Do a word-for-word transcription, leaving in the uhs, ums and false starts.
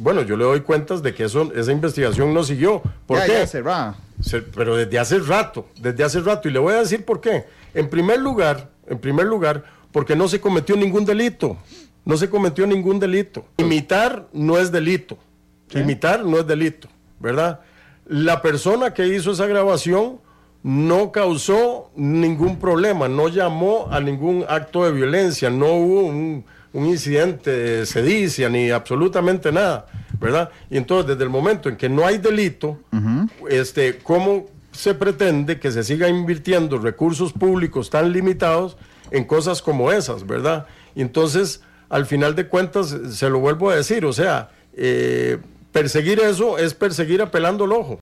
bueno, yo le doy cuentas de que eso, esa investigación no siguió. ¿Por ya, qué? Ya cerrada. Se, pero desde hace rato, desde hace rato. Y le voy a decir por qué. En primer lugar, en primer lugar, porque no se cometió ningún delito. No se cometió ningún delito. Imitar no es delito. ¿Sí? Imitar no es delito, ¿verdad? La persona que hizo esa grabación no causó ningún problema, no llamó a ningún acto de violencia, no hubo un, un incidente de sedicia ni absolutamente nada, ¿verdad? Y entonces, desde el momento en que no hay delito, uh-huh. este, ¿cómo se pretende que se siga invirtiendo recursos públicos tan limitados en cosas como esas, ¿verdad? Y entonces, al final de cuentas, se lo vuelvo a decir, o sea, eh, perseguir eso es perseguir apelando el ojo.